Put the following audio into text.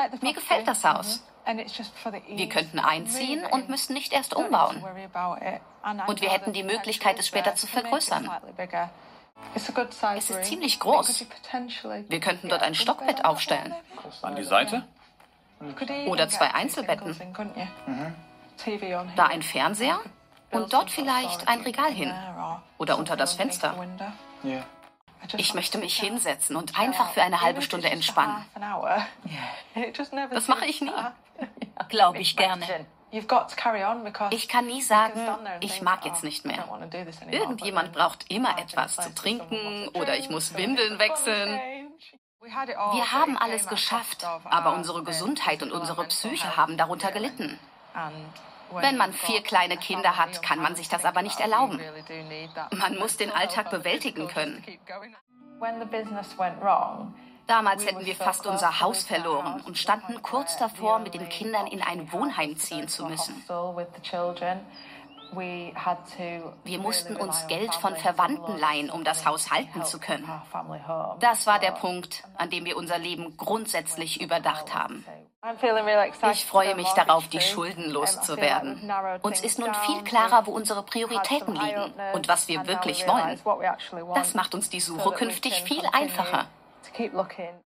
Mir gefällt das Haus. Wir könnten einziehen und müssten nicht erst umbauen. Und wir hätten die Möglichkeit, es später zu vergrößern. Es ist ziemlich groß. Wir könnten dort ein Stockbett aufstellen. An die Seite? Oder 2 Einzelbetten. Da ein Fernseher und dort vielleicht ein Regal hin. Oder unter das Fenster. Ich möchte mich hinsetzen und einfach für eine halbe Stunde entspannen. Das mache ich nie. Glaube ich gerne. Ich kann nie sagen, ich mag jetzt nicht mehr. Irgendjemand braucht immer etwas zu trinken oder ich muss Windeln wechseln. Wir haben alles geschafft, aber unsere Gesundheit und unsere Psyche haben darunter gelitten. Wenn man 4 kleine Kinder hat, kann man sich das aber nicht erlauben. Man muss den Alltag bewältigen können. Damals hätten wir fast unser Haus verloren und standen kurz davor, mit den Kindern in ein Wohnheim ziehen zu müssen. Wir mussten uns Geld von Verwandten leihen, um das Haus halten zu können. Das war der Punkt, an dem wir unser Leben grundsätzlich überdacht haben. Ich freue mich darauf, die Schulden loszuwerden. Uns ist nun viel klarer, wo unsere Prioritäten liegen und was wir wirklich wollen. Das macht uns die Suche künftig viel einfacher.